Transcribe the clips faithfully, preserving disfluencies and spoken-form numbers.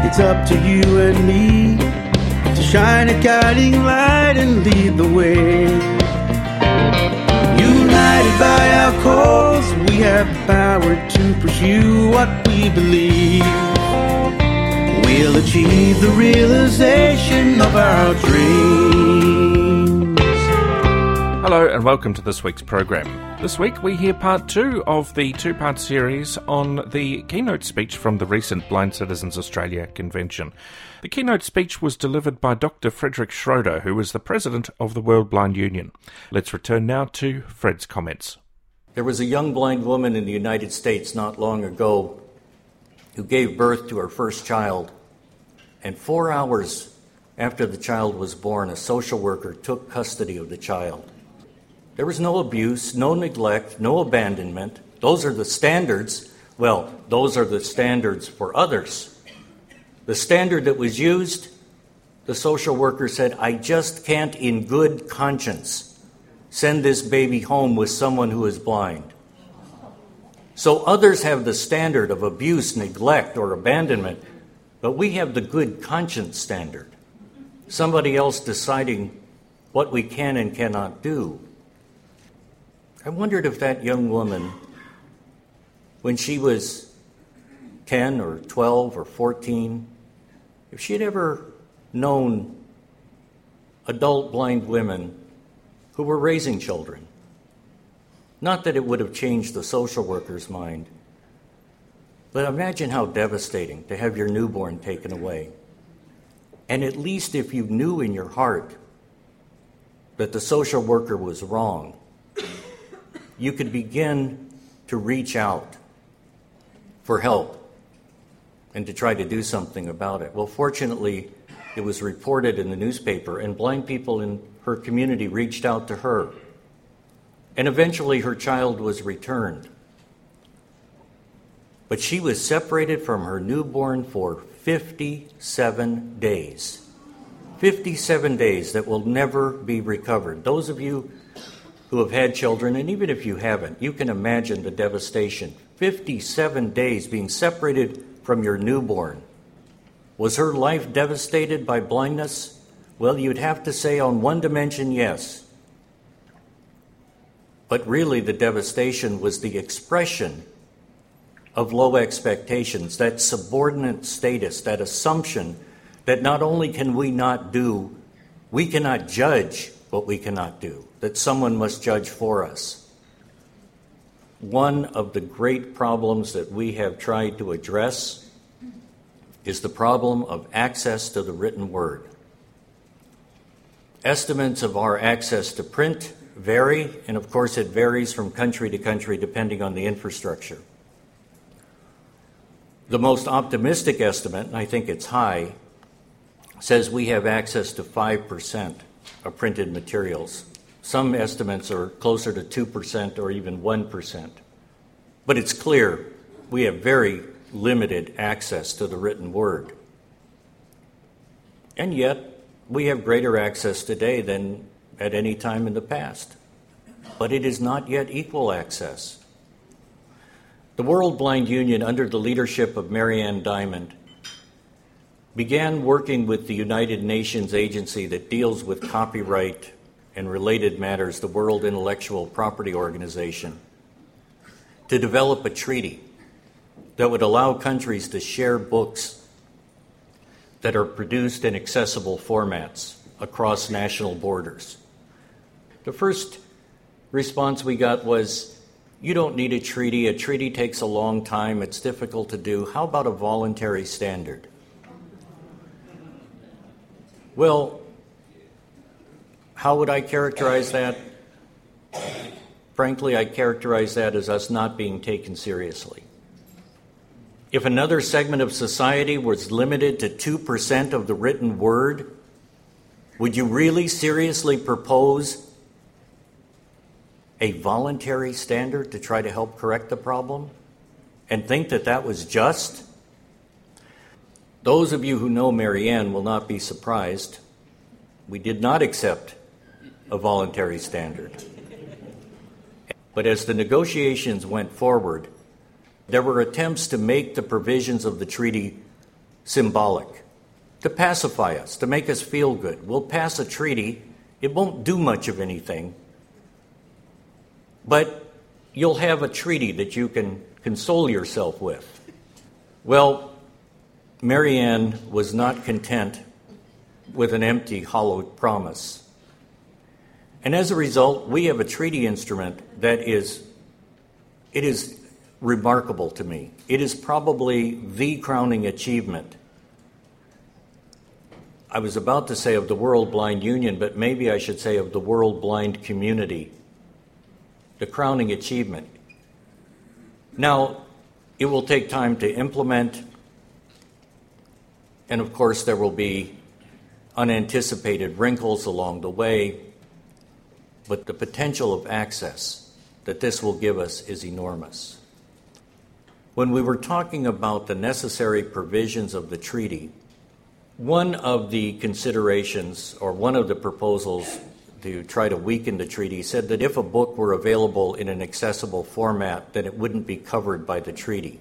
it's up to you and me to shine a guiding light and lead the way. United by our cause, we have the power to pursue what we believe. We'll achieve the realization of our dreams. Hello and welcome to this week's program. This week we hear part two of the two-part series on the keynote speech from the recent Blind Citizens Australia convention. The keynote speech was delivered by Doctor Frederick Schroeder, who is the president of the World Blind Union. Let's return now to Fred's comments. There was a young blind woman in the United States not long ago who gave birth to her first child, and four hours after the child was born, a social worker took custody of the child. There was no abuse, no neglect, no abandonment. Those are the standards. Well, those are the standards for others. The standard that was used, the social worker said, I just can't in good conscience send this baby home with someone who is blind. So others have the standard of abuse, neglect, or abandonment, but we have the good conscience standard. Somebody else deciding what we can and cannot do. I wondered if that young woman, when she was ten or twelve or fourteen, if she had ever known adult blind women who were raising children. Not that it would have changed the social worker's mind, but imagine how devastating to have your newborn taken away. And at least if you knew in your heart that the social worker was wrong, you could begin to reach out for help and to try to do something about it. Well, fortunately, it was reported in the newspaper, and blind people in her community reached out to her. And eventually her child was returned. But she was separated from her newborn for fifty-seven days. fifty-seven days that will never be recovered. Those of you who have had children, and even if you haven't, you can imagine the devastation. fifty-seven days being separated from your newborn. Was her life devastated by blindness? Well, you'd have to say on one dimension, yes. But really the devastation was the expression of low expectations, that subordinate status, that assumption that not only can we not do, we cannot judge what we cannot do, that someone must judge for us. One of the great problems that we have tried to address is the problem of access to the written word. Estimates of our access to print vary, and of course it varies from country to country depending on the infrastructure. The most optimistic estimate, and I think it's high, says we have access to five percent of printed materials. Some estimates are closer to two percent or even one percent. But it's clear we have very limited access to the written word. And yet, we have greater access today than at any time in the past. But it is not yet equal access. The World Blind Union, under the leadership of Marianne Diamond, began working with the United Nations agency that deals with copyright and related matters, the World Intellectual Property Organization, to develop a treaty that would allow countries to share books that are produced in accessible formats across national borders. The first response we got was, you don't need a treaty. A treaty takes a long time. It's difficult to do. How about a voluntary standard? Well, how would I characterize that? Frankly, I characterize that as us not being taken seriously. If another segment of society was limited to two percent of the written word, would you really seriously propose a voluntary standard to try to help correct the problem and think that that was just? Those of you who know Marianne will not be surprised. We did not accept a voluntary standard. But as the negotiations went forward, there were attempts to make the provisions of the treaty symbolic, to pacify us, to make us feel good. We'll pass a treaty. It won't do much of anything, but you'll have a treaty that you can console yourself with. Well, Marianne was not content with an empty, hollow promise. And as a result, we have a treaty instrument that is, it is remarkable to me. It is probably the crowning achievement. I was about to say of the World Blind Union, but maybe I should say of the World Blind Community. The crowning achievement. Now, it will take time to implement, and of course there will be unanticipated wrinkles along the way, but the potential of access that this will give us is enormous. When we were talking about the necessary provisions of the treaty, one of the considerations, or one of the proposals to try to weaken the treaty, said that if a book were available in an accessible format, then it wouldn't be covered by the treaty.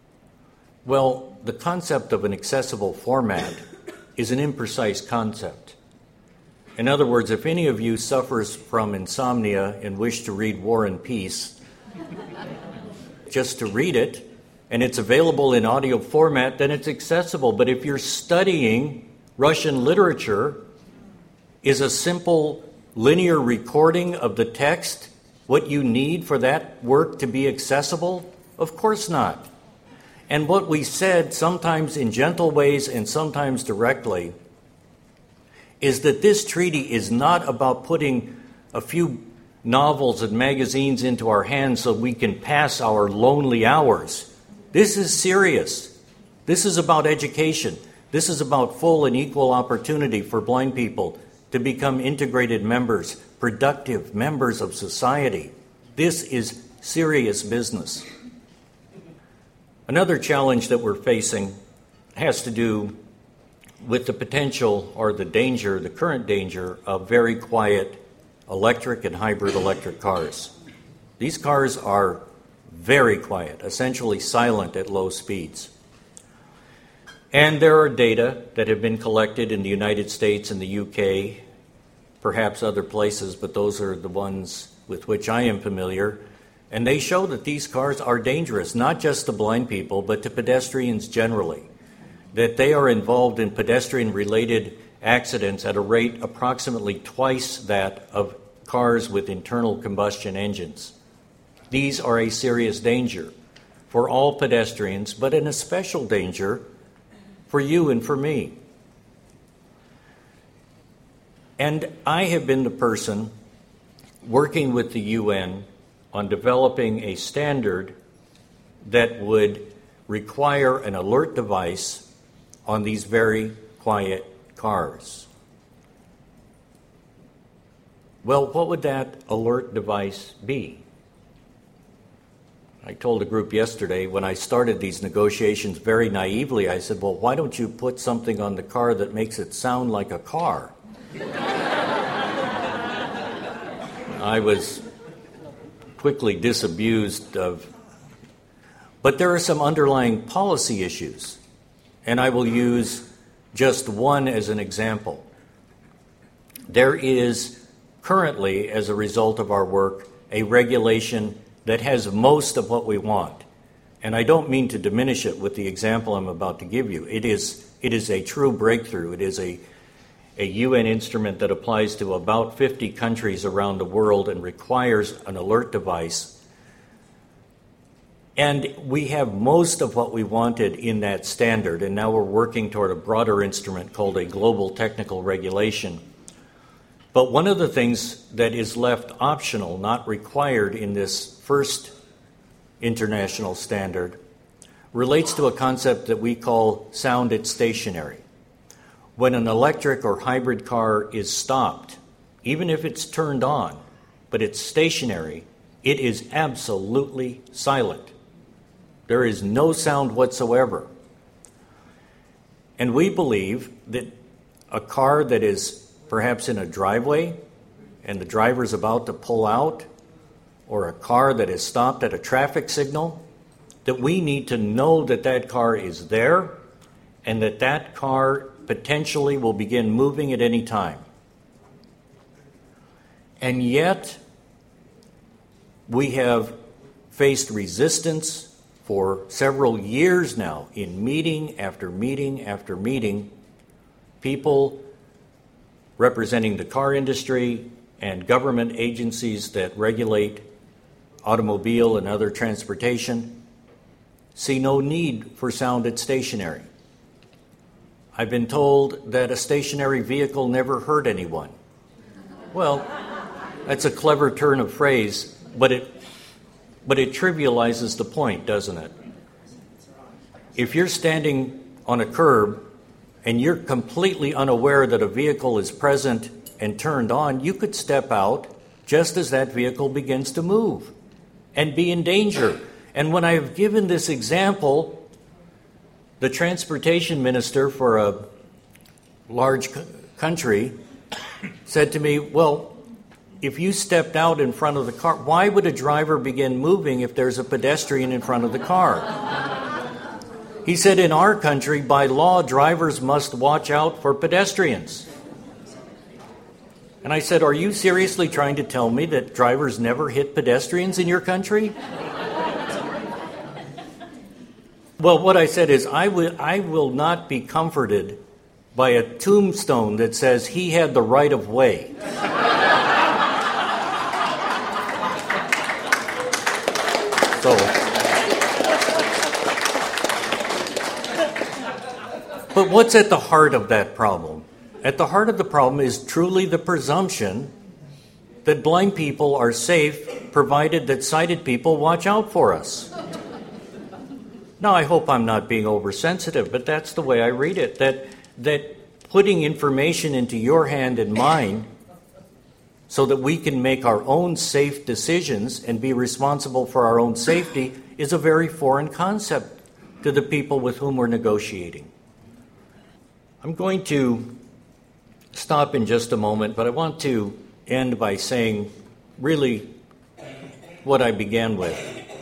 Well, the concept of an accessible format is an imprecise concept. In other words, if any of you suffers from insomnia and wish to read War and Peace, just to read it, and it's available in audio format, then it's accessible. But if you're studying Russian literature, is a simple linear recording of the text what you need for that work to be accessible? Of course not. And what we said, sometimes in gentle ways and sometimes directly, is that this treaty is not about putting a few novels and magazines into our hands so we can pass our lonely hours. This is serious. This is about education. This is about full and equal opportunity for blind people to become integrated members, productive members of society. This is serious business. Another challenge that we're facing has to do with the potential or the danger, the current danger of very quiet electric and hybrid electric cars. These cars are very quiet, essentially silent at low speeds. And there are data that have been collected in the United States and the U K, perhaps other places, but those are the ones with which I am familiar. And they show that these cars are dangerous, not just to blind people, but to pedestrians generally. That they are involved in pedestrian-related accidents at a rate approximately twice that of cars with internal combustion engines. These are a serious danger for all pedestrians, but an especial danger for you and for me. And I have been the person working with the U N on developing a standard that would require an alert device on these very quiet cars. Well, what would that alert device be? I told a group yesterday when I started these negotiations very naively, I said, well, why don't you put something on the car that makes it sound like a car? I was quickly disabused of, but there are some underlying policy issues, and I will use just one as an example. There is currently, as a result of our work, a regulation that has most of what we want. And I don't mean to diminish it with the example I'm about to give you. It is, it is a true breakthrough. It is a, a U N instrument that applies to about fifty countries around the world and requires an alert device. And we have most of what we wanted in that standard, and now we're working toward a broader instrument called a global technical regulation. But one of the things that is left optional, not required in this first international standard, relates to a concept that we call sound at stationary. When an electric or hybrid car is stopped, even if it's turned on, but it's stationary, it is absolutely silent. There is no sound whatsoever. And we believe that a car that is perhaps in a driveway and the driver's about to pull out, or a car that is stopped at a traffic signal, that we need to know that that car is there and that that car potentially will begin moving at any time. And yet, we have faced resistance for several years now in meeting after meeting after meeting. People representing the car industry and government agencies that regulate automobile and other transportation see no need for sounded stationary. I've been told that a stationary vehicle never hurt anyone. Well, that's a clever turn of phrase, but it but it trivializes the point, doesn't it? If you're standing on a curb and you're completely unaware that a vehicle is present and turned on, you could step out just as that vehicle begins to move and be in danger. And when I have given this example, the transportation minister for a large c- country said to me, well, if you stepped out in front of the car, why would a driver begin moving if there's a pedestrian in front of the car? He said, in our country, by law, drivers must watch out for pedestrians. And I said, are you seriously trying to tell me that drivers never hit pedestrians in your country? Well, what I said is, I will, I will not be comforted by a tombstone that says he had the right of way. So, but what's at the heart of that problem? At the heart of the problem is truly the presumption that blind people are safe, provided that sighted people watch out for us. Now, I hope I'm not being oversensitive, but that's the way I read it, that that putting information into your hand and mine so that we can make our own safe decisions and be responsible for our own safety is a very foreign concept to the people with whom we're negotiating. I'm going to stop in just a moment, but I want to end by saying really what I began with.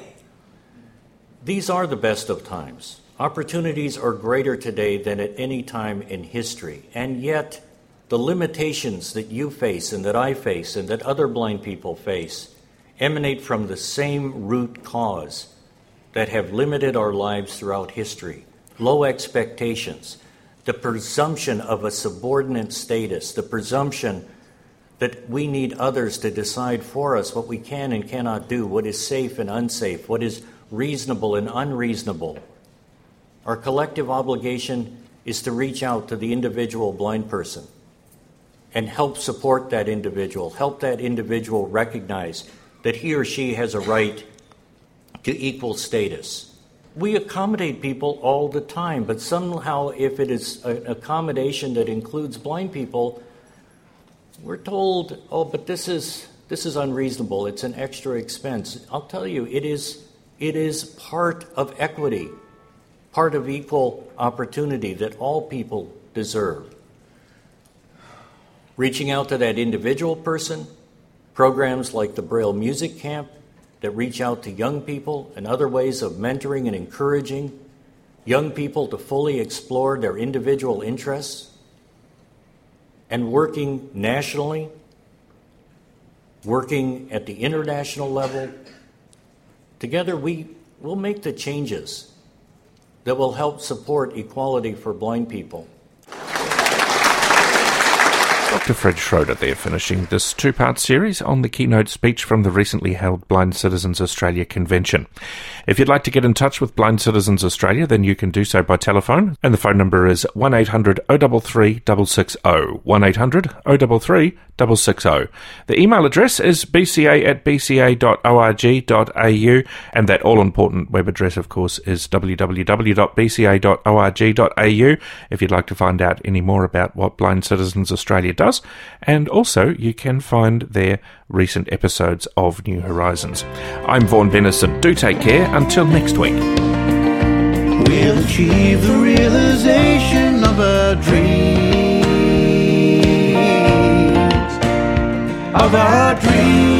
These are the best of times. Opportunities are greater today than at any time in history, and yet the limitations that you face and that I face and that other blind people face emanate from the same root cause that have limited our lives throughout history. Low expectations, the presumption of a subordinate status, the presumption that we need others to decide for us what we can and cannot do, what is safe and unsafe, what is reasonable and unreasonable. Our collective obligation is to reach out to the individual blind person and help support that individual, help that individual recognize that he or she has a right to equal status. We accommodate people all the time, but somehow if it is an accommodation that includes blind people, we're told, oh, but this is this is unreasonable, it's an extra expense. I'll tell you, it is it is part of equity, part of equal opportunity that all people deserve. Reaching out to that individual person, programs like the Braille Music Camp that reach out to young people and other ways of mentoring and encouraging young people to fully explore their individual interests, and working nationally, working at the international level. Together we will make the changes that will help support equality for blind people. Doctor Fred Schroeder there, finishing this two-part series on the keynote speech from the recently held Blind Citizens Australia Convention. If you'd like to get in touch with Blind Citizens Australia, then you can do so by telephone, and the phone number is one eight hundred oh three three six six oh, one eight hundred oh three three six six oh. The email address is b c a at b c a dot org dot a u, and that all-important web address, of course, is w w w dot b c a dot org dot a u if you'd like to find out any more about what Blind Citizens Australia does. And also, you can find their recent episodes of New Horizons. I'm Vaughan Bennison. Do take care. Until next week. We'll achieve the realization of our dreams, of our dreams.